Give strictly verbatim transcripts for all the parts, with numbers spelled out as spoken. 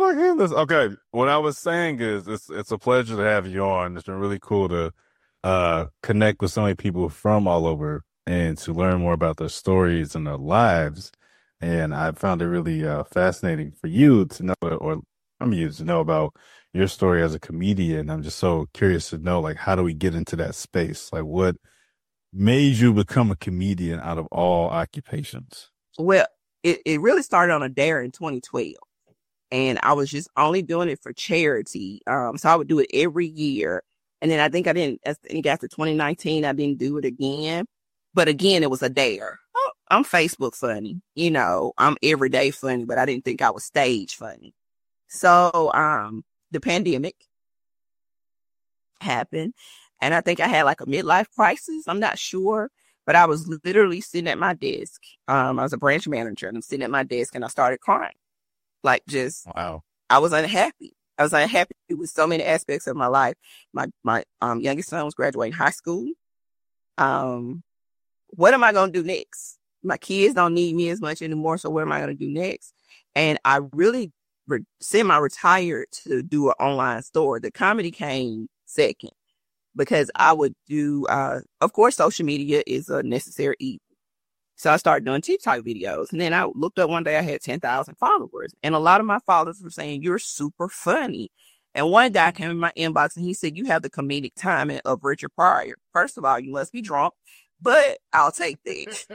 my goodness. Okay. What I was saying is it's it's a pleasure to have you on. It's been really cool to uh connect with so many people from all over and to learn more about their stories and their lives. And I found it really uh fascinating for you to know or I mean you to know about your story as a comedian. I'm just so curious to know like how do we get into that space? Like what made you become a comedian out of all occupations? Well, it, it really started on a dare in twenty twelve. And I was just only doing it for charity. Um, so I would do it every year. And then I think I didn't, I think after twenty nineteen, I didn't do it again. But again, it was a dare. Oh, I'm Facebook funny. You know, I'm everyday funny, but I didn't think I was stage funny. So um, the pandemic happened. And I think I had like a midlife crisis. I'm not sure. But I was literally sitting at my desk. Um, I was a branch manager and I'm sitting at my desk and I started crying. Like just, Wow. I was unhappy. I was unhappy with so many aspects of my life. My my um youngest son was graduating high school. Um, what am I gonna do next? My kids don't need me as much anymore, so what am I gonna do next? And I really re- semi-retired to do an online store. The comedy came second because I would do, uh, of course, social media is a necessary evil. So I started doing TikTok videos. And then I looked up one day, I had ten thousand followers. And a lot of my followers were saying, you're super funny. And one guy came in my inbox and he said, you have the comedic timing of Richard Pryor. First of all, you must be drunk, but I'll take that.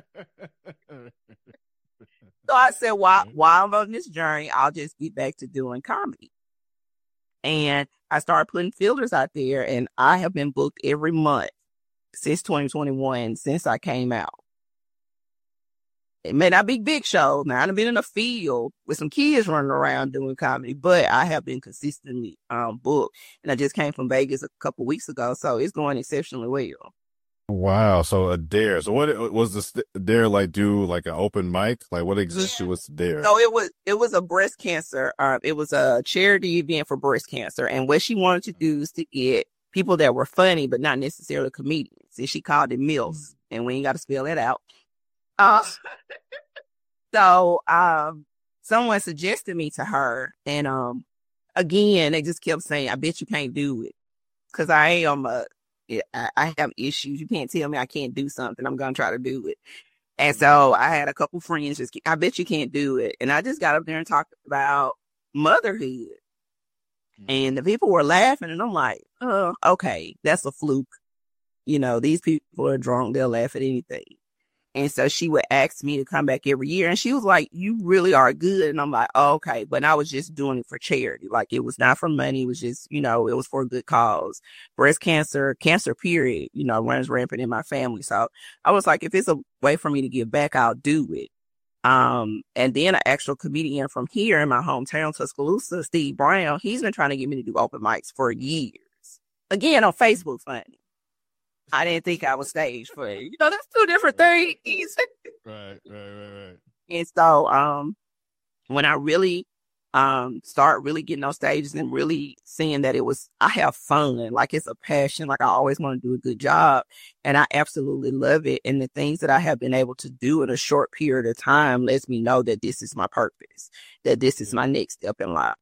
So I said, while, while I'm on this journey, I'll just get back to doing comedy. And I started putting fillers out there and I have been booked every month since twenty twenty-one, since I came out. It may not be big shows. Now, I've been in a field with some kids running around doing comedy, but I have been consistently um, booked. And I just came from Vegas a couple weeks ago, so it's going exceptionally well. Wow. So a dare. So what was this dare like do like an open mic? Like what exactly Yeah. was the dare? So it was it was a breast cancer. Um, it was a charity event for breast cancer, and what she wanted to do is to get people that were funny but not necessarily comedians. And she called it MILFs, and we ain't got to spell that out. Uh, so um, someone suggested me to her, and um, again, they just kept saying, "I bet you can't do it," because I am a, I, I have issues. You can't tell me I can't do something. I'm gonna try to do it. And so I had a couple friends just, I bet you can't do it, and I just got up there and talked about motherhood, and the people were laughing, and I'm like, "Oh, okay, that's a fluke." You know, these people are drunk; they'll laugh at anything. And so she would ask me to come back every year. And she was like, you really are good. And I'm like, oh, okay. But I was just doing it for charity. Like it was not for money. It was just, you know, it was for a good cause. Breast cancer, cancer period, you know, runs rampant in my family. So I was like, if it's a way for me to give back, I'll do it. Um, and then an actual comedian from here in my hometown, Tuscaloosa, Steve Brown, he's been trying to get me to do open mics for years. Again, on Facebook funny. I didn't think I was stage for it. You know, that's two different things. Right, right, right, right. And so um when I really um start really getting on stages and really seeing that it was I have fun, like it's a passion, like I always want to do a good job. And I absolutely love it. And the things that I have been able to do in a short period of time lets me know that this is my purpose, that this is my next step in life.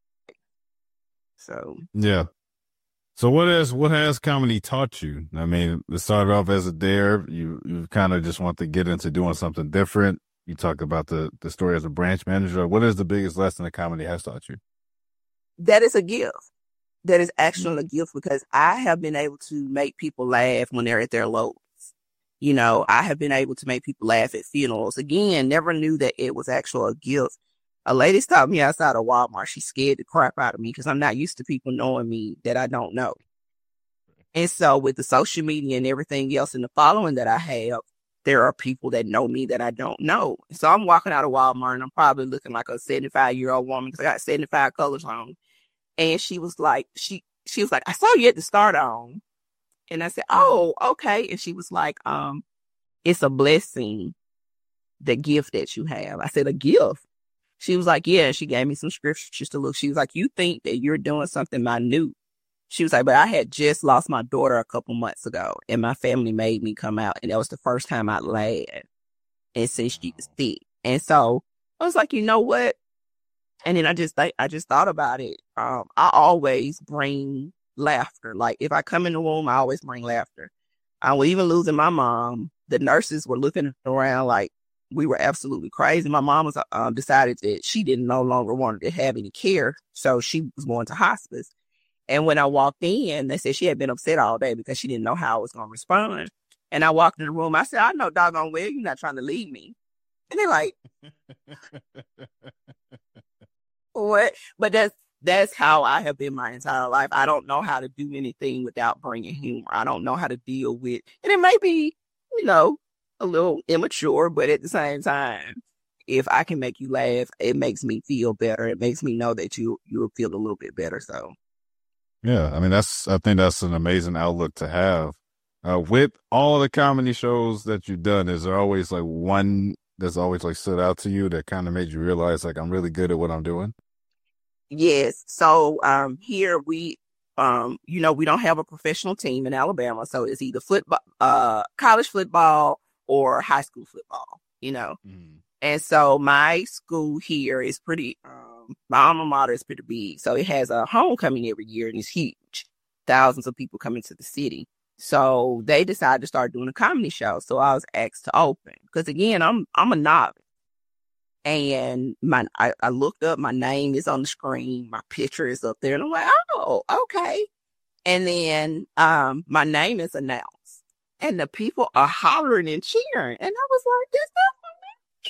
So Yeah. So what has what has comedy taught you? I mean, it started off as a dare. You you kind of just want to get into doing something different. You talk about the the story as a branch manager. What is the biggest lesson that comedy has taught you? that is a gift. That is actually a gift because I have been able to make people laugh when they're at their lowest. You know, I have been able to make people laugh at funerals. Again, never knew that it was actually a gift. A lady stopped me outside of Walmart. She scared the crap out of me because I'm not used to people knowing me that I don't know. And so with the social media and everything else and the following that I have, there are people that know me that I don't know. So I'm walking out of Walmart and I'm probably looking like a seventy-five year old woman because I got seventy-five colors on. And she was like, she, she was like, I saw you at the start on. And I said, oh, okay. And she was like, um, it's a blessing, the gift that you have. I said, a gift. She was like, yeah. She gave me some scriptures to look. She was like, you think that you're doing something minute. She was like, but I had just lost my daughter a couple months ago and my family made me come out. And that was the first time I laughed and since she was sick. And so I was like, you know what? And then I just think I just thought about it. Um, I always bring laughter. Like if I come in the room, I always bring laughter. I was even losing my mom. The nurses were looking around like we were absolutely crazy. My mom was um, decided that she didn't no longer wanted to have any care, so she was going to hospice. And when I walked in, they said she had been upset all day because she didn't know how I was going to respond. And I walked in the room. I said, I know doggone well you're not trying to leave me. And they're like, what? But that's that's how I have been my entire life. I don't know how to do anything without bringing humor. I don't know how to deal with, and it may be, you know, a little immature, but at the same time, if I can make you laugh, it makes me feel better. It makes me know that you you'll feel a little bit better. So, Yeah, I mean that's I think that's an amazing outlook to have. Uh, with all the comedy shows that you've done, is there always like one that's always like stood out to you that kind of made you realize like I'm really good at what I'm doing? yes. So um, here we, um, you know, we don't have a professional team in Alabama, so it's either football, uh, college football or high school football. You know, Mm. and so my school here is pretty. Um, my alma mater is pretty big, so it has a homecoming every year, and it's huge. Thousands of people come into the city. So they decided to start doing a comedy show. So I was asked to open because again, I'm I'm a novice. And my I, I looked up, my name is on the screen, my picture is up there, and I'm like, oh, okay. And then um my name is announced, and the people are hollering and cheering, and I was like, this not for me.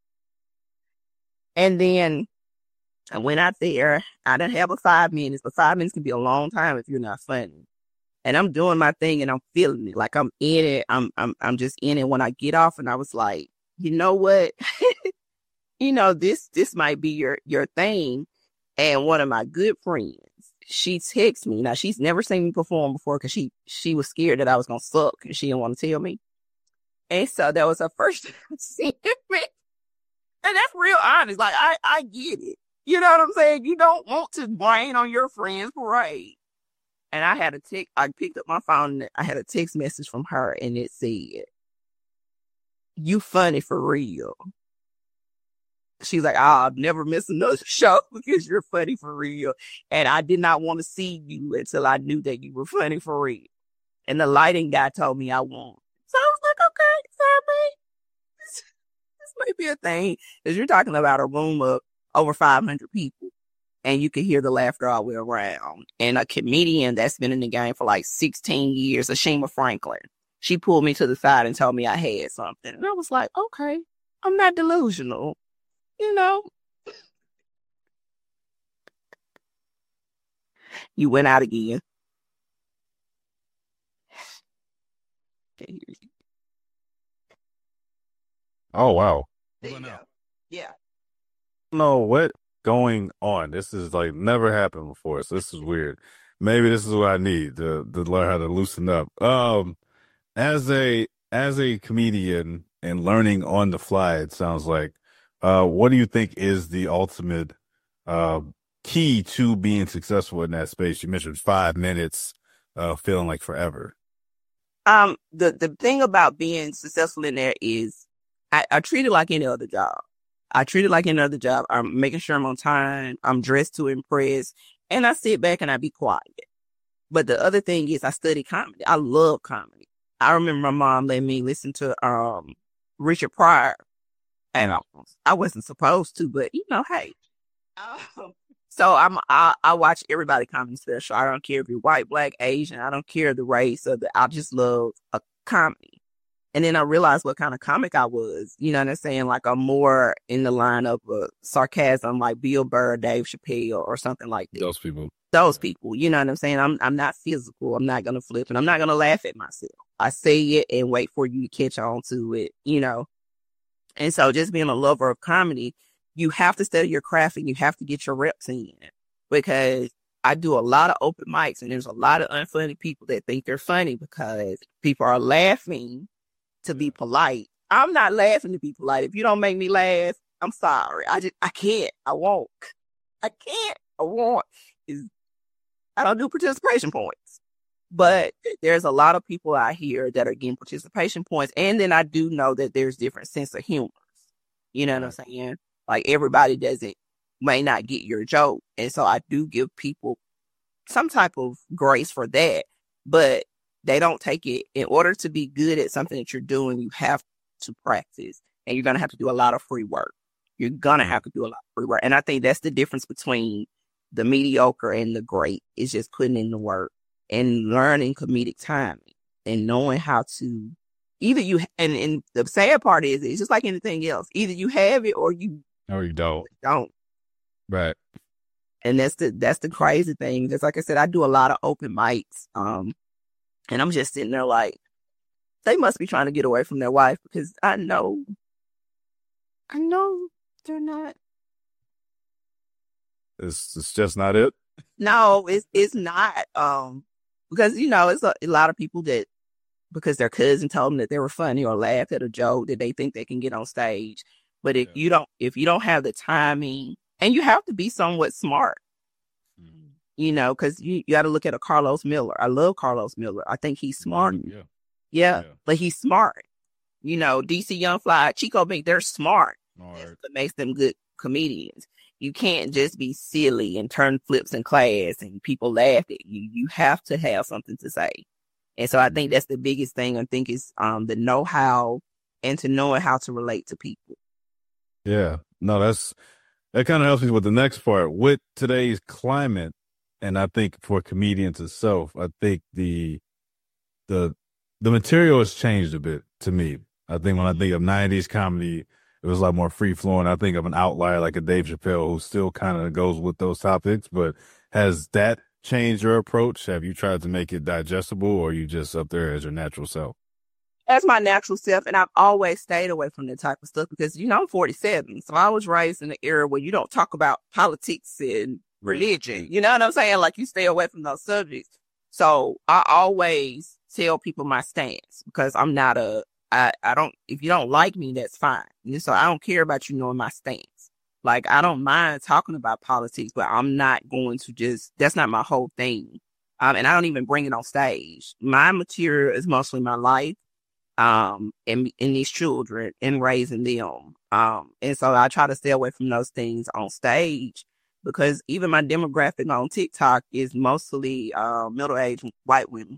And then I went out there. I didn't have a five minutes, but five minutes can be a long time if you're not funny. And I'm doing my thing, and I'm feeling it, like I'm in it. I'm I'm I'm just in it. When I get off, and I was like, you know what? you know, this this might be your your thing. And one of my good friends, she texts me. Now she's never seen me perform before because she she was scared that I was gonna suck and she didn't want to tell me. And so that was her first time seeing me. And that's real honest. Like I I get it. You know what I'm saying? You don't want to rain on your friend's parade. And I had a text. I picked up my phone. And I had a text message from her, and it said, "You funny for real." She's like, I'll never miss another show because you're funny for real. And I did not want to see you until I knew that you were funny for real. And the lighting guy told me I won't. So I was like, okay, sorry, this, this may be a thing. Because you're talking about a room of over five hundred people. And you can hear the laughter all the way around. And a comedian that's been in the game for like sixteen years, Ashima Franklin, she pulled me to the side and told me I had something. And I was like, okay, I'm not delusional. You know, you went out again. Oh wow. There you go. Yeah. No, what going on? This is like never happened before, so this is weird. Maybe this is what I need to to learn how to loosen up. Um, as a as a comedian and learning on the fly, it sounds like. Uh, what do you think is the ultimate uh key to being successful in that space? You mentioned five minutes, uh, feeling like forever. Um, the the thing about being successful in there is I, I treat it like any other job. I treat it like any other job. I'm making sure I'm on time. I'm dressed to impress, and I sit back and I be quiet. But the other thing is I study comedy. I love comedy. I remember my mom letting me listen to um Richard Pryor. And I, I wasn't supposed to, but you know, hey. Um, so I'm I, I watch everybody comedy special. I don't care if you're white, black, Asian. I don't care the race or the. I just love a comedy. And then I realized what kind of comic I was. You know what I'm saying? Like I'm more in the line of uh, sarcasm, like Bill Burr, Dave Chappelle, or something like that. Those people. Those people. You know what I'm saying? I'm I'm not physical. I'm not gonna flip, and I'm not gonna laugh at myself. I say it and wait for you to catch on to it. You know. And so just being a lover of comedy, you have to study your craft and you have to get your reps in because I do a lot of open mics and there's a lot of unfunny people that think they're funny because people are laughing to be polite. I'm not laughing to be polite. If you don't make me laugh, I'm sorry. I just, I can't. I won't. I can't. I won't. I don't do participation points. But there's a lot of people out here that are getting participation points. And then I do know that there's different sense of humor. You know what I'm saying? Like everybody doesn't may not get your joke. And so I do give people some type of grace for that, but they don't take it. In order to be good at something that you're doing, you have to practice, and you're going to have to do a lot of free work. You're going to have to do a lot of free work. And I think that's the difference between the mediocre and the great, is just putting in the work and learning comedic timing and knowing how to either you, and, and the sad part is it's just like anything else. Either you have it or you, or you don't. Don't. Right. And that's the, that's the crazy thing. Just like I said, I do a lot of open mics. Um, and I'm just sitting there like, they must be trying to get away from their wife, because I know, I know they're not. It's it's just not it. No, it's it's not. Um, because you know, it's a, a lot of people that, because their cousin told them that they were funny or laughed at a joke, that they think they can get on stage. But if Yeah. you don't, if you don't have the timing, and you have to be somewhat smart, mm-hmm. you know, because you, you got to look at a Carlos Miller. I love Carlos Miller. I think he's smart. Yeah. Yeah, yeah. But he's smart. You know, D C Young Fly, Chico Bink, they're smart. All That's right. what makes them good comedians. You can't just be silly and turn flips in class and people laugh at you. You have to have something to say. And so I think that's the biggest thing. I think is um, the know-how and to knowing how to relate to people. Yeah. No, that's, that kind of helps me with the next part. With today's climate, and I think for comedians itself, I think the, the, the material has changed a bit to me. I think when I think of nineties comedy, it was a lot more free flowing. I think of an outlier like a Dave Chappelle, who still kind of goes with those topics. But has that changed your approach? Have you tried to make it digestible, or are you just up there as your natural self? As my natural self, and I've always stayed away from that type of stuff because, you know, I'm forty-seven. So I was raised in an era where you don't talk about politics and religion. You know what I'm saying? Like, you stay away from those subjects. So I always tell people my stance, because I'm not a, I, I don't, if you don't like me, that's fine. And so I don't care about you knowing my stance. Like, I don't mind talking about politics, but I'm not going to just, that's not my whole thing. Um, and I don't even bring it on stage. My material is mostly my life, um, and, and these children and raising them. Um, and so I try to stay away from those things on stage, because even my demographic on TikTok is mostly, uh, middle-aged white women.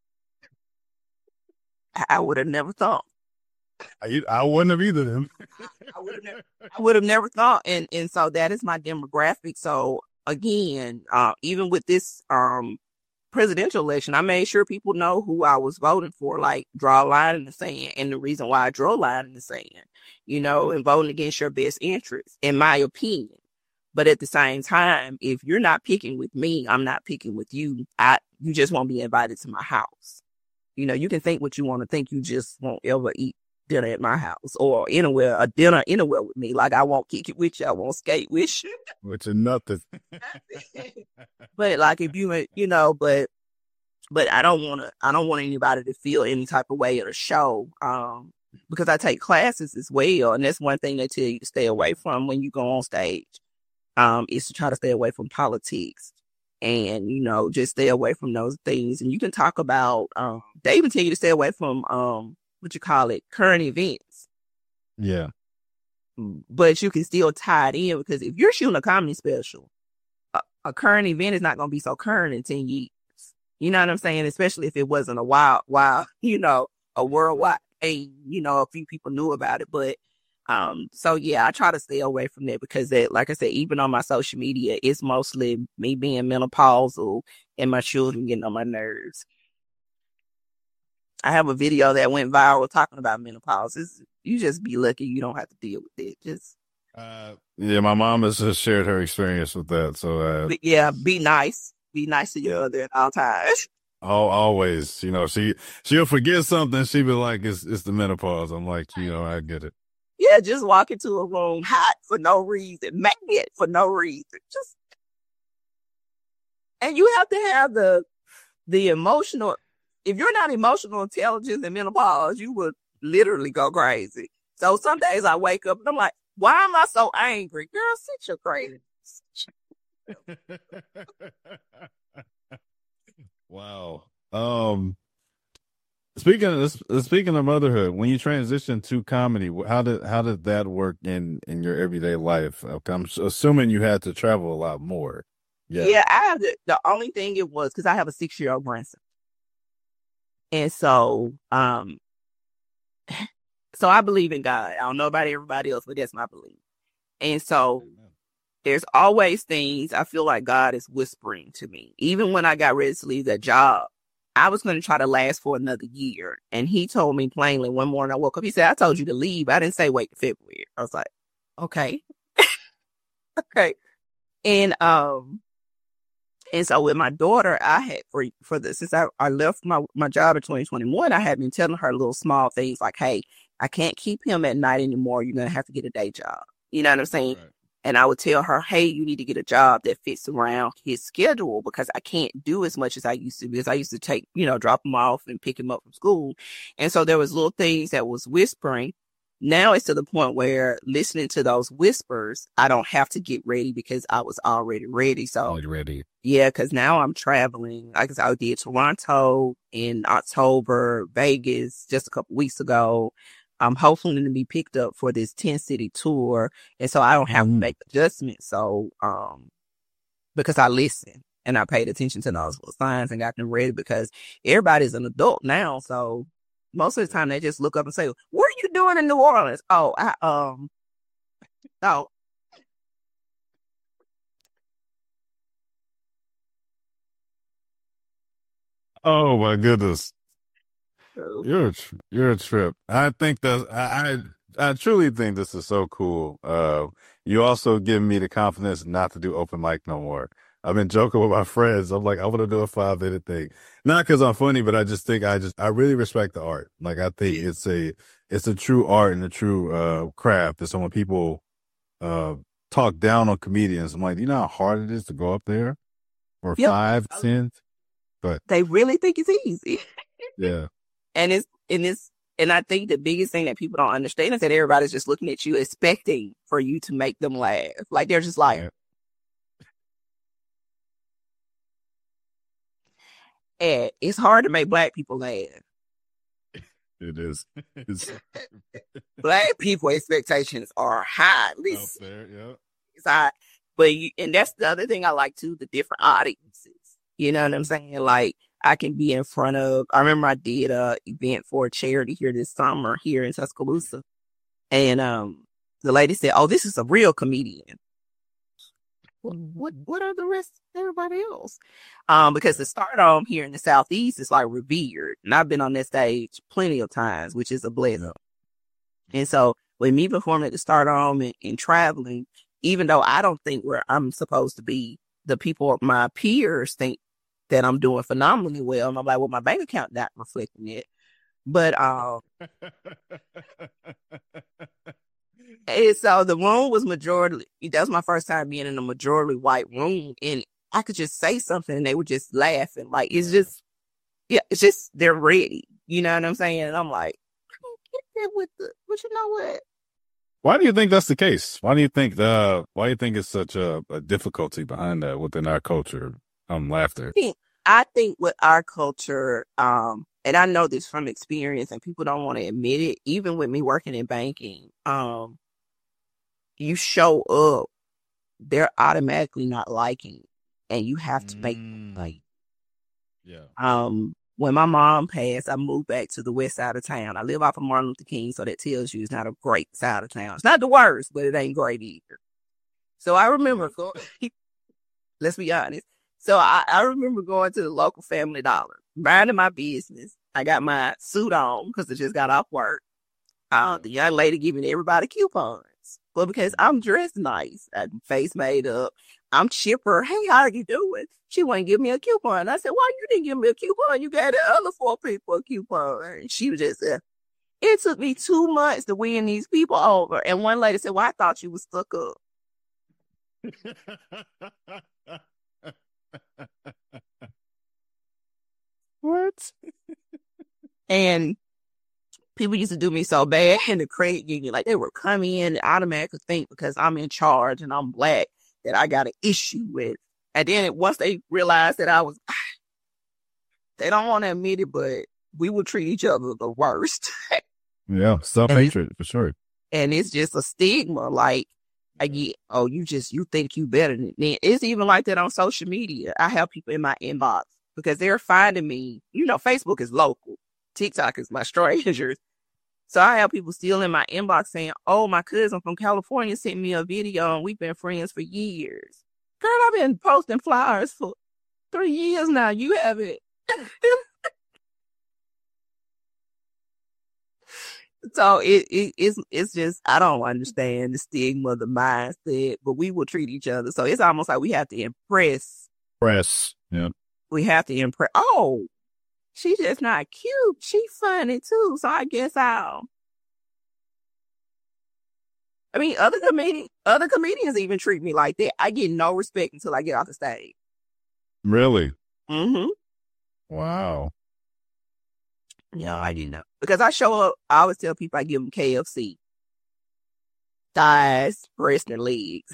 I would have never thought. I, I wouldn't have either them. I would have never, I would have never thought. And, and so that is my demographic. So again, uh, even with this, um, presidential election, I made sure people know who I was voting for, like draw a line in the sand. And the reason why I draw a line in the sand, you know, and voting against your best interests, in my opinion. But at the same time, if you're not picking with me, I'm not picking with you. I, you just won't be invited to my house. You know, you can think what you want to think. You just won't ever eat dinner at my house or anywhere, a dinner anywhere with me. Like, I won't kick it with you. I won't skate with you. Which is nothing. But like, if you, you know, but, but I don't want to, I don't want anybody to feel any type of way at a show. Um, because I take classes as well. And that's one thing they tell you to stay away from when you go on stage, um, is to try to stay away from politics. And, you know, just stay away from those things. And you can talk about, um, they even tell you to stay away from, um, what you call it, current events. Yeah. But you can still tie it in, because if you're shooting a comedy special, a, a current event is not going to be so current in ten years. You know what I'm saying? Especially if it wasn't a wild, wild, you know, a worldwide thing, you know, a few people knew about it. But, um, so yeah, I try to stay away from that, because that, like I said, even on my social media, it's mostly me being menopausal and my children getting on my nerves. I have a video that went viral talking about menopause. It's, you just be lucky you don't have to deal with it. Just uh, yeah, my mom has just shared her experience with that. So uh, yeah, be nice, be nice to your other at all times. All, always, you know, she she'll forget something. She'll be like, "It's it's the menopause." I'm like, you know, I get it. Yeah, just walk into a room hot for no reason, mad for no reason. Just, and you have to have the the emotional. If you're not emotional intelligence in menopause, you would literally go crazy. So some days I wake up and I'm like, why am I so angry? Girl, sit your crazy. Wow. Um, speaking speaking of this, uh, speaking of motherhood, when you transitioned to comedy, wh- how did how did that work in in your everyday life? Uh, I'm s- assuming you had to travel a lot more. Yeah. Yeah, I have the, the only thing it was because I have a six year old grandson. And so, um, so I believe in God. I don't know about everybody else, but that's my belief. And so there's always things I feel like God is whispering to me. Even when I got ready to leave that job, I was going to try to last for another year. And he told me plainly one morning I woke up, he said, I told you to leave. I didn't say wait to February. I was like, okay, okay. And, um, and so with my daughter, I had for for this since I, I left my, my job in twenty twenty-one, I had been telling her little small things like, hey, I can't keep him at night anymore. You're gonna have to get a day job. You know what I'm saying? Right. And I would tell her, hey, you need to get a job that fits around his schedule because I can't do as much as I used to because I used to take, you know, drop him off and pick him up from school. And so there was little things that was whispering. Now it's to the point where listening to those whispers, I don't have to get ready because I was already ready. So Already ready. yeah, because now I'm traveling. Like I said, I did Toronto in October, Vegas just a couple weeks ago. I'm hoping to be picked up for this ten city tour. And so I don't have to make adjustments. So, um, because I listen and I paid attention to those little signs and got them ready because everybody's an adult now. So most of the time they just look up and say, what are you doing in New Orleans? Oh, I, um, oh, Oh my goodness. oh, You're a, tr- you're a trip. I think that I, I I truly think this is so cool. Uh, you also give me the confidence not to do open mic no more. I've been joking with my friends. I'm like, I want to do a five minute thing, not because I'm funny, but I just think I just I really respect the art. Like I think yeah. it's a it's a true art and a true uh craft. And so when people uh talk down on comedians, I'm like, you know how hard it is to go up there for Yep. five cents. But They really think it's easy. yeah. And it's, and it's, and I think the biggest thing that people don't understand is that everybody's just looking at you expecting for you to make them laugh. Like they're just like, Yeah. and it's hard to make black people laugh. It is. It's Black people expectations are high. At out least there, yeah. it's high. But you, and that's the other thing I like too, the different audiences. You know what I'm saying? Like I can be in front of, I remember I did a event for a charity here this summer here in Tuscaloosa. And um, the lady said, oh, this is a real comedian. What, what, what are the rest of everybody else? Um, because the stardom here in the Southeast is like revered. And I've been on that stage plenty of times, which is a blessing. Yeah. And so with me performing at the stardom and, and traveling, even though I don't think where I'm supposed to be, the people, my peers think that I'm doing phenomenally well. And I'm like, well, my bank account not reflecting it. But um, and so the room was majority. That was my first time being in a majority white room, and I could just say something, and they were just laughing. Like it's just, yeah, it's just they're ready. You know what I'm saying? And I'm like, get that with the, but you know what? Why do you think that's the case? Why do you think the why do you think it's such a, a difficulty behind that within our culture? Um, laughter. I think, I think with our culture, um, and I know this from experience, and people don't want to admit it. Even with me working in banking, um, you show up, they're automatically not liking, and you have to make them like. Yeah. Um, when my mom passed, I moved back to the west side of town. I live off of Martin Luther King, so that tells you it's not a great side of town. It's not the worst, but it ain't great either. So I remember going, let's be honest. So I, I remember going to the local Family Dollar, minding my business. I got my suit on because I just got off work. Uh, the young lady giving everybody coupons. Well, because I'm dressed nice, I face made up, I'm chipper. Hey, how are you doing? She wouldn't give me a coupon. I said, why you didn't give me a coupon? You gave the other four people a coupon. And she was just, uh, it took me two months to win these people over. And one lady said, well, I thought you was stuck up. What? And people used to do me so bad in the credit union. Like they would come in and automatically think because I'm in charge and I'm black that I got an issue with. And then it, once they realized that I was, they don't want to admit it, but we will treat each other the worst. Yeah, self hatred for sure. And it's just a stigma. Like, I get, oh, you just, you think you better than me. It's even like that on social media. I have people in my inbox because they're finding me. You know, Facebook is local. TikTok is my strangers. So I have people still in my inbox saying, oh, my cousin from California sent me a video and we've been friends for years. Girl, I've been posting flyers for three years now. You haven't. So it, it it's it's just I don't understand the stigma, the mindset, but we will treat each other. So it's almost like we have to impress. Press. Yeah. We have to impress. Oh, she's just not cute. She funny too. So I guess I'll. I mean, other comedians, other comedians even treat me like that. I get no respect until I get off the stage. Really? Mm-hmm. Wow. Yeah, I didn't know. Because I show up, I always tell people I give them K F C. Thighs, breast, and legs.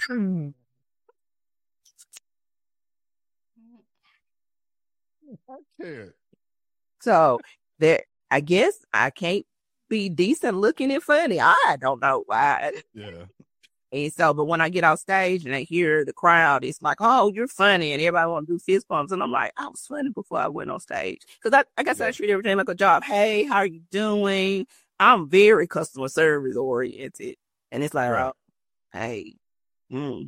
Okay. So there, I guess I can't be decent looking and funny. I don't know why. Yeah. And so, but when I get off stage and I hear the crowd, it's like, oh, you're funny. And everybody want to do fist bumps. And I'm like, I was funny before I went on stage. Because I, I guess yeah. I treat everything like a job. Hey, how are you doing? I'm very customer service oriented. And it's like, right. oh, hey. Mm.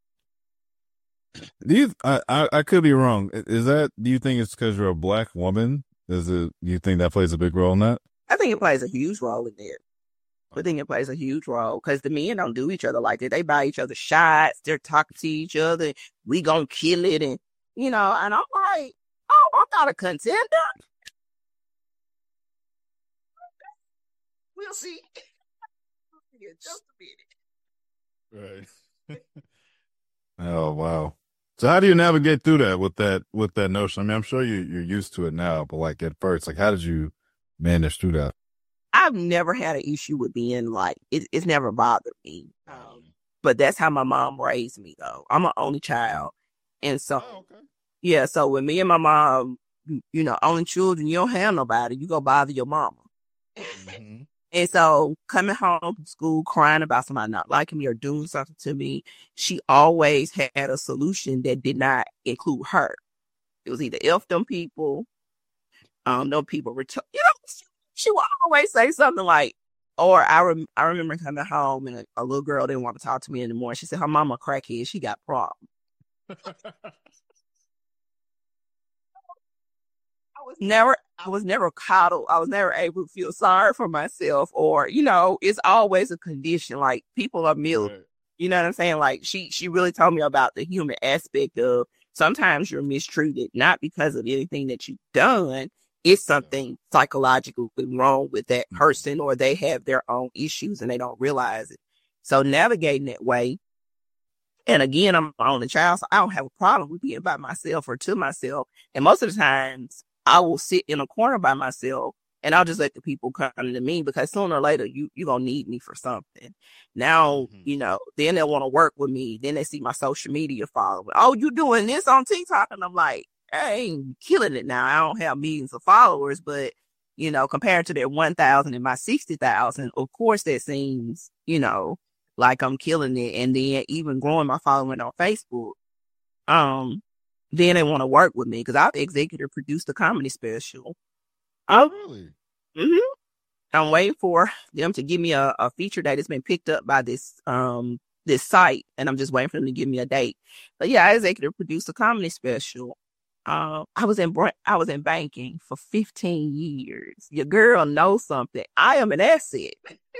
Do you, I, I, I could be wrong. Is that, do you think it's because you're a black woman? Is it, do you think that plays a big role in that? I think it plays a huge role in there. I think it plays a huge role because the men don't do each other like that. They buy each other shots. They're talking to each other. We gonna kill it. And, you know, and I'm like, oh, I'm not a contender. We'll see. In just a minute. Right. Oh, wow. So how do you navigate through that with that, with that notion? I mean, I'm sure you, you're used to it now, but like at first, like how did you manage through that? I've never had an issue with being like, it, it's never bothered me. Um, but that's how my mom raised me, though. I'm an only child. And so, oh, okay. yeah, so when me and my mom, you know, only children, you don't have nobody. You go bother your mama. Mm-hmm. And so coming home from school, crying about somebody not liking me or doing something to me, she always had a solution that did not include her. It was either F them people, um, no people return, you know, she would always say something like, or I, rem- I remember coming home and a, a little girl didn't want to talk to me anymore. She said her mama crackhead, she got problems. I was never, I was never coddled. I was never able to feel sorry for myself, or, you know, it's always a condition. Like people are milk. Right. You know what I'm saying? Like she, she really told me about the human aspect of sometimes you're mistreated, not because of anything that you've done. It's something psychologically wrong with that person, or they have their own issues and they don't realize it. So navigating that way. And again, I'm my only child, so I don't have a problem with being by myself or to myself. And most of the times I will sit in a corner by myself and I'll just let the people come to me, because sooner or later you, you're going to need me for something. Now, mm-hmm. you know, then they want to work with me. Then they see my social media following. Oh, you doing this on TikTok? And I'm like, I ain't killing it now. I don't have millions of followers, but, you know, compared to their one thousand and my sixty thousand, of course that seems, you know, like I'm killing it. And then even growing my following on Facebook, um, then they want to work with me because I've executive produced a comedy special. Oh, really? Mm-hmm. I'm waiting for them to give me a, a feature date. It's been picked up by this, um, this site, and I'm just waiting for them to give me a date. But yeah, I executive produced a comedy special. Uh, I was in I was in banking for fifteen years. Your girl knows something. I am an asset.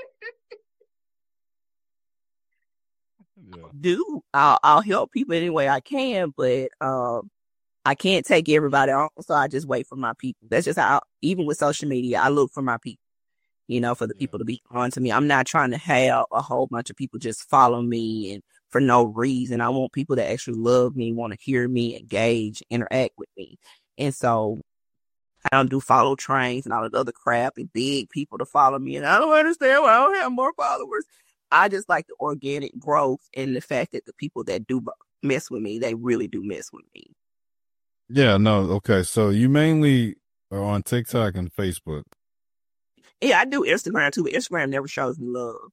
Yeah. Do I'll, I'll help people any way I can, but um, I can't take everybody on. So I just wait for my people. That's just how. Even with social media, I look for my people. You know, for the yeah. people to be on to me. I'm not trying to have a whole bunch of people just follow me and for no reason. I want people that actually love me, want to hear me, engage, interact with me. And so I don't do follow trains and all that other crap and beg people to follow me. And I don't understand why I don't have more followers. I just like the organic growth and the fact that the people that do mess with me, they really do mess with me. Yeah, no. Okay. So you mainly, Or on TikTok and Facebook. Yeah, I do Instagram too, but Instagram never shows me love.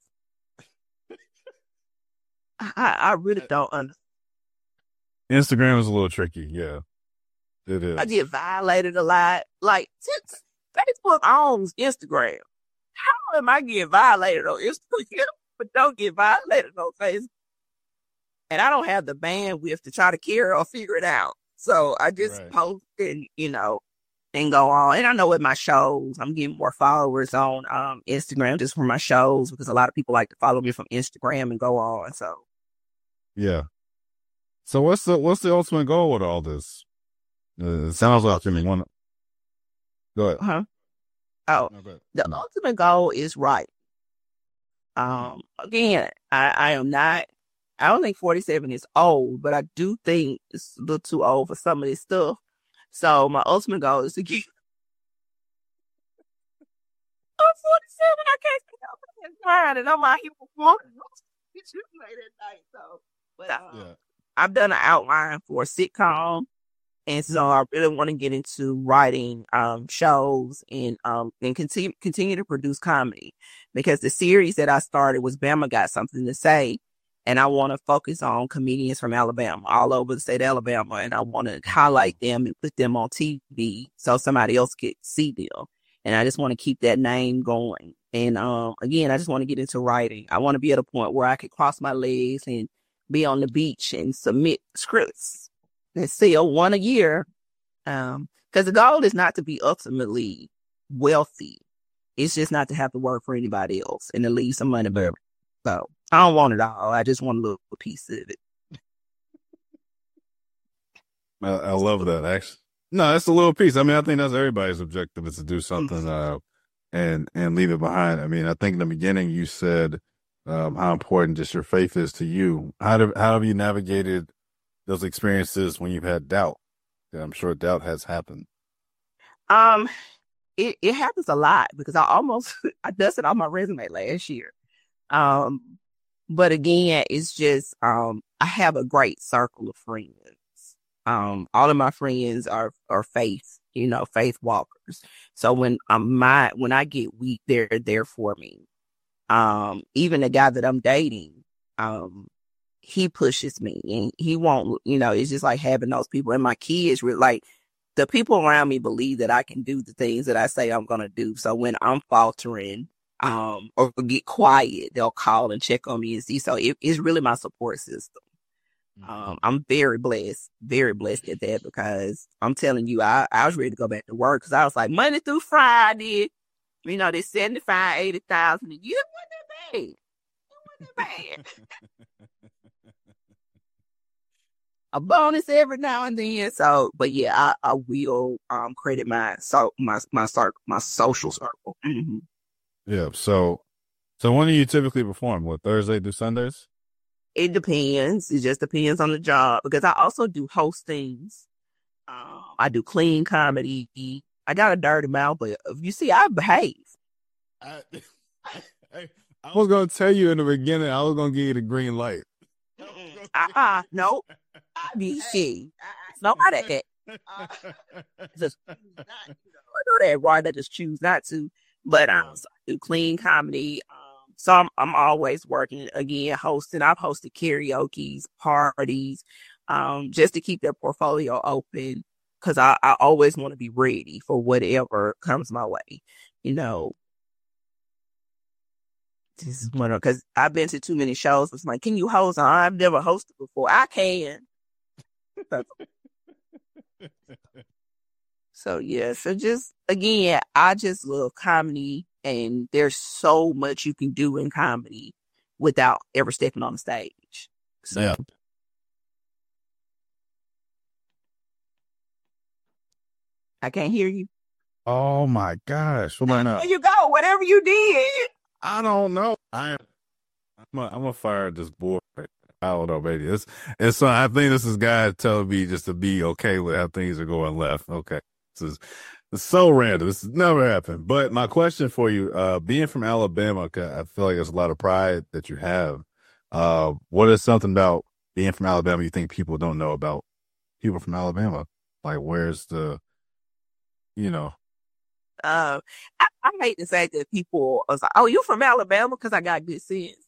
I, I really don't understand. Instagram is a little tricky. Yeah, it I is. get violated a lot. Like, since Facebook owns Instagram, how am I getting violated on Instagram, but don't get violated on Facebook? And I don't have the bandwidth to try to care or figure it out. So I just Right. post and, you know, and go on. And I know with my shows, I'm getting more followers on um, Instagram just for my shows because a lot of people like to follow me from Instagram and go on. So Yeah. So what's the what's the ultimate goal with all this? Uh, it sounds like to me. One. Go ahead. uh-huh. Oh, No, go ahead. the No. ultimate goal is right. Um, again, I, I am not, I don't think forty-seven is old, but I do think it's a little too old for some of this stuff. So my ultimate goal is to get, I'm forty-seven, I can't stay up and tired, and I'm out here performing. It's too late at night, so. But um, Yeah. I've done an outline for a sitcom. And so I really want to get into writing um, shows and um, and continue continue to produce comedy because the series that I started was Bama Got Something to Say, and I want to focus on comedians from Alabama, all over the state of Alabama, and I want to highlight them and put them on T V so somebody else could see them. And I just want to keep that name going. And um, again, I just want to get into writing. I want to be at a point where I could cross my legs and be on the beach and submit scripts and sell one a year. Um, because the goal is not to be ultimately wealthy. It's just not to have to work for anybody else and to leave some money behind. So I don't want it all. I just want a little piece of it. I, I love that. Actually, no, that's a little piece. I mean, I think that's everybody's objective is to do something uh, and and leave it behind. I mean, I think in the beginning you said um, how important just your faith is to you. How do how have you navigated those experiences when you've had doubt? Yeah, I'm sure doubt has happened. Um, it, it happens a lot because I almost I dusted on my resume last year. Um, but again, it's just um I have a great circle of friends. Um, all of my friends are are faith, you know, faith walkers. So when um my when I get weak, they're there for me. Um, even the guy that I'm dating, um, he pushes me and he won't, you know, it's just like having those people. And my kids really like the people around me believe that I can do the things that I say I'm gonna do. So when I'm faltering, um, or get quiet, they'll call and check on me and see. So it, it's really my support system. Um, I'm very blessed, very blessed at that because I'm telling you, I, I was ready to go back to work because I was like Monday through Friday, you know, they seventy-five, eighty thousand a year. Wasn't that bad? It wasn't that bad. A bonus every now and then. So, but yeah, I, I will um credit my so my my circle, my social circle. Mm-hmm. Yeah. So, so when do you typically perform? What, Thursday through Sundays? It depends. It just depends on the job because I also do hostings. Um, I do clean comedy. I got a dirty mouth, but you see, I behave. I, I, I was gonna tell you in the beginning. I was gonna give you the green light. Uh-uh, no. I be shit. It's nobody that. Uh, just I know that right. I just choose not to. But um, so I do clean comedy. Um, so I'm I'm always working again, hosting. I've hosted karaoke's, parties, um, just to keep their portfolio open because I, I always want to be ready for whatever comes my way. You know, this is one of because I've been to too many shows. It's like, can you host? I've never hosted before. I can. So yeah, so just again, I just love comedy, and there's so much you can do in comedy without ever stepping on the stage. So, Yeah. I can't hear you. Oh my gosh! What about now? There you go. Whatever you did. I don't know. I am. I'm a, I'm a fire this boy. I don't know, baby. It's it's. Uh, I think this is God telling me just to be okay with how things are going left. Okay, this is it's so random. This has never happened. But my question for you, uh, being from Alabama, 'cause I feel like there's a lot of pride that you have. Uh, what is something about being from Alabama you think people don't know about people from Alabama? Like, where's the, you know? Uh, I, I hate the fact that people are like, "Oh, you from Alabama?" Because I got good sense.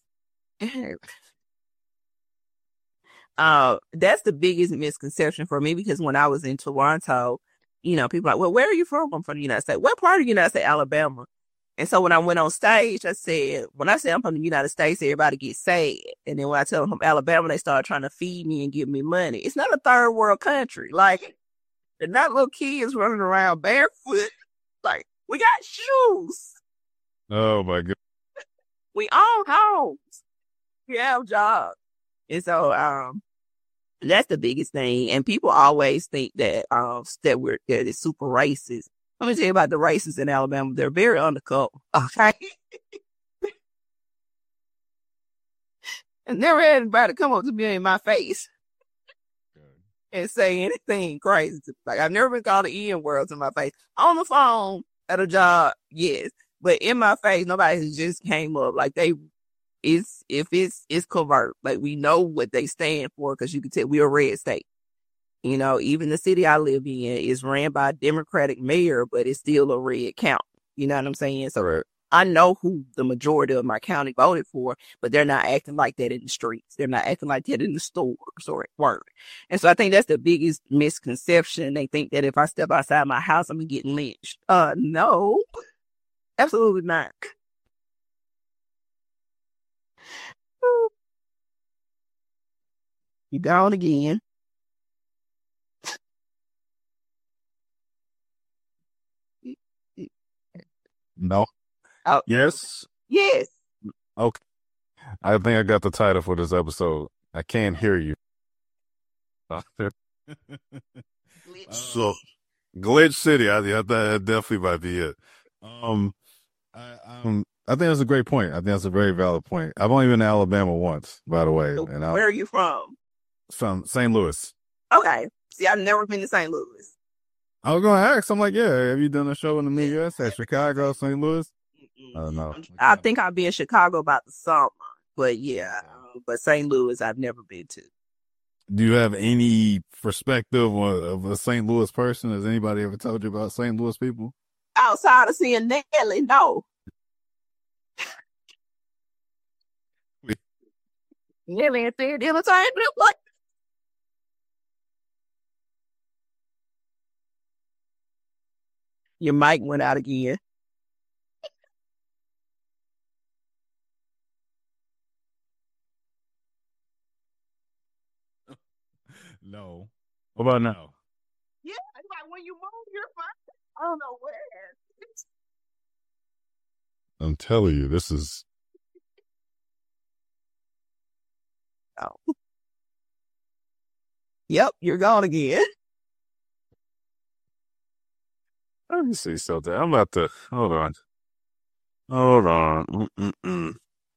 uh, that's the biggest misconception for me because when I was in Toronto, you know, people are like, "Well, where are you from?" I'm from the United States. What part of the United States? Alabama. And so when I went on stage, I said, when I say I'm from the United States, everybody gets sad. And then when I tell them I'm from Alabama, they start trying to feed me and give me money. It's not a third world country. Like, they're not little kids running around barefoot. Like, we got shoes. Oh my god. We own homes. We have jobs. And so um that's the biggest thing. And people always think that um that we're that it's super racist. Let me tell you about the racists in Alabama. They're very undercover. Okay. And never had anybody come up to me in my face and say anything crazy. Like, I've never been called an N word to my face. On the phone, at a job, yes. But in my face, nobody has just came up. Like, they, it's, if it's, it's covert. Like, we know what they stand for because you can tell we're a red state. You know, even the city I live in is ran by a Democratic mayor, but it's still a red county. You know what I'm saying? So Right. I know who the majority of my county voted for, but they're not acting like that in the streets. They're not acting like that in the stores or at work. And so I think that's the biggest misconception. They think that if I step outside my house, I'm going to get lynched. Uh, no, absolutely not. You gone again. No. Oh, Yes. yes. Okay. I think I got the title for this episode. I can't hear you. So, Glitch City. I, I that definitely might be it. Um, I um, I think that's a great point. I think that's a very valid point. I've only been to Alabama once, by the way, So and I'm where are you from? from Saint Louis. Okay. See, I've never been to Saint Louis. I was gonna ask. I'm like, yeah, have you done a show in the Midwest at Chicago, Saint Louis? Oh no. I think I'll be in Chicago about the summer, but yeah, um, but Saint Louis I've never been to. Do you have any perspective of, of a Saint Louis person? Has anybody ever told you about Saint Louis people? Outside of seeing Nelly, no. Nelly and Fair Entertainment. What? Your mic went out again. No. What about now? Yeah, like when you move, you're fine. I don't know where. I'm telling you, this is. Oh. Yep, you're gone again. Let me see something. I'm about to. Hold on. Hold on. Mm-mm-mm.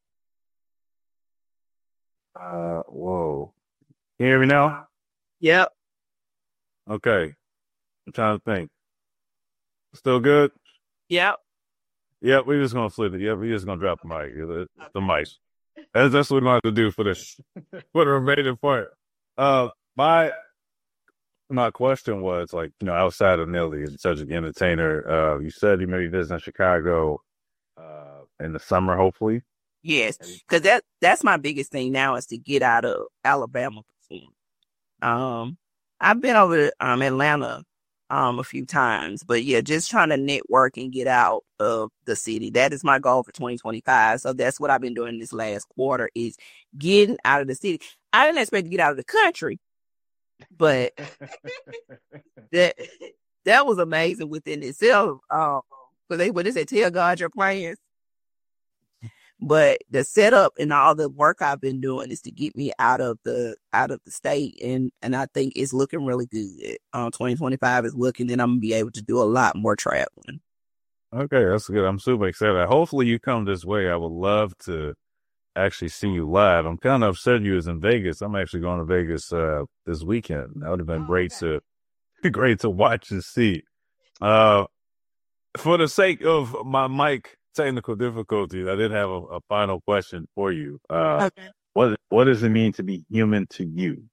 Uh, whoa. Can you hear me now? Yep. Okay. I'm trying to think. Still good? Yep. Yep, we're just gonna flip it. Yep, we're just gonna drop the mic. The, the mic. That's, that's what we're gonna have to do for this for the remaining part. Uh my my question was like, you know, outside of Nelly as such an entertainer, uh, you said you maybe visit Chicago uh in the summer, hopefully. Yes, because that that's my biggest thing now is to get out of Alabama. Um, I've been over to um Atlanta um a few times, but yeah, just trying to network and get out of the city. That is my goal for twenty twenty-five. So that's what I've been doing this last quarter is getting out of the city. I didn't expect to get out of the country, but that that was amazing within itself. Um, because they what they say, tell God your plans. But the setup and all the work I've been doing is to get me out of the out of the state, and and I think it's looking really good. Um, twenty twenty-five is looking, and I'm gonna be able to do a lot more traveling. Okay, that's good. I'm super excited. Hopefully you come this way. I would love to actually see you live. I'm kind of upset you was in Vegas. I'm actually going to Vegas uh, this weekend. That would have been Oh, great okay. to great to watch and see. Uh, for the sake of my mic technical difficulties, I did have a, a final question for you. Uh, Okay. what what does it mean to be human to you?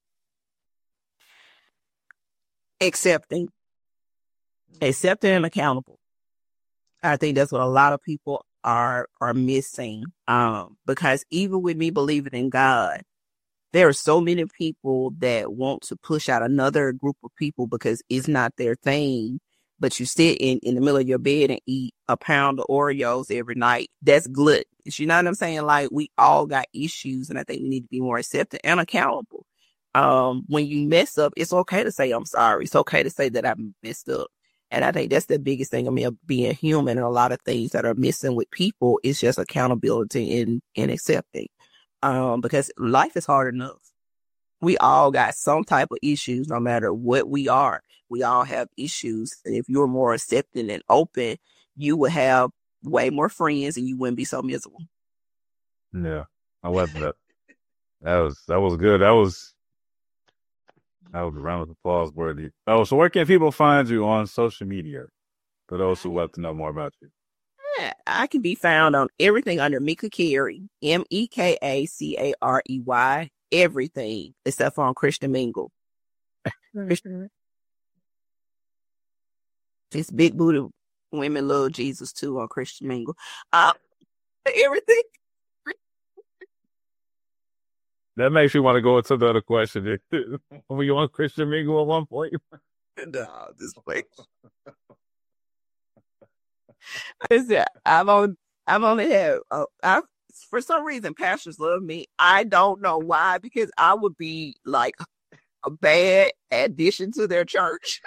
Accepting, accepting and accountable. I think that's what a lot of people are are missing. Um, because even with me believing in God, there are so many people that want to push out another group of people because it's not their thing. But you sit in, in the middle of your bed and eat a pound of Oreos every night. That's gluttons. You know what I'm saying? Like, we all got issues, and I think we need to be more accepting and accountable. Um, when you mess up, it's okay to say I'm sorry. It's okay to say that I messed up. And I think that's the biggest thing of me of being human, and a lot of things that are missing with people is just accountability and, and accepting. Um, because life is hard enough. We all got some type of issues, no matter what we are. We all have issues. And if you're more accepting and open, you would have way more friends and you wouldn't be so miserable. Yeah, I love that. That was that was good. That was that was a round of applause worthy. Oh, so where can people find you on social media for those who love to know more about you? Yeah, I can be found on everything under Meka Carey, M E K A C A R E Y, everything except for on Christian Mingle. It's big booty women love Jesus too on Christian Mingle. Uh, everything. That makes you want to go into the other question. Were you on Christian Mingle at one point? No, this way. Listen, I've only, I've only had, uh, I, for some reason, pastors love me. I don't know why, because I would be like a bad addition to their church.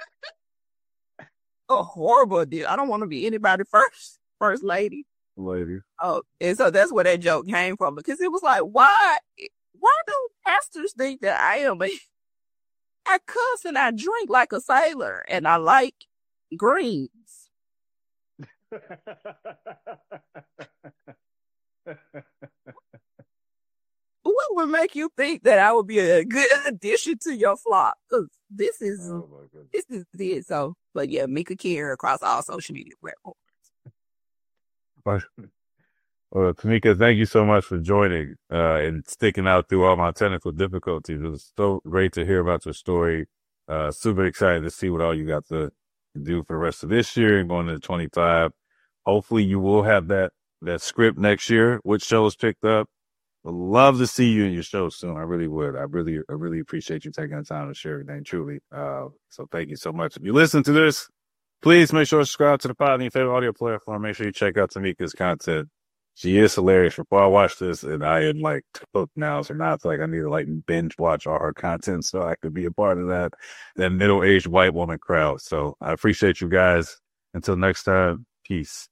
A horrible addition. I don't want to be anybody first, first lady. Lady. Oh, and so that's where that joke came from, because it was like, why, why do pastors think that I am a, I cuss and I drink like a sailor and I like greens? What would make you think that I would be a good addition to your flock? Because this is oh this is it. So, but yeah, Meka Carey across all social media platforms. Well, Tamika, thank you so much for joining uh, and sticking out through all my technical difficulties. It was so great to hear about your story. Uh, super excited to see what all you got to do for the rest of this year and going into twenty-five. Hopefully you will have that, that script next year, which shows picked up. Would love to see you in your show soon. I really would. I really, I really appreciate you taking the time to share everything, truly. Uh, so thank you so much. If you listen to this, please make sure to subscribe to the pod on your favorite audio platform. Make sure you check out Tamika's content. She is hilarious. Before I watched this, and I am like hooked now. So now it's like I need to like binge watch all her content so I could be a part of that, that middle-aged white woman crowd. So I appreciate you guys. Until next time, peace.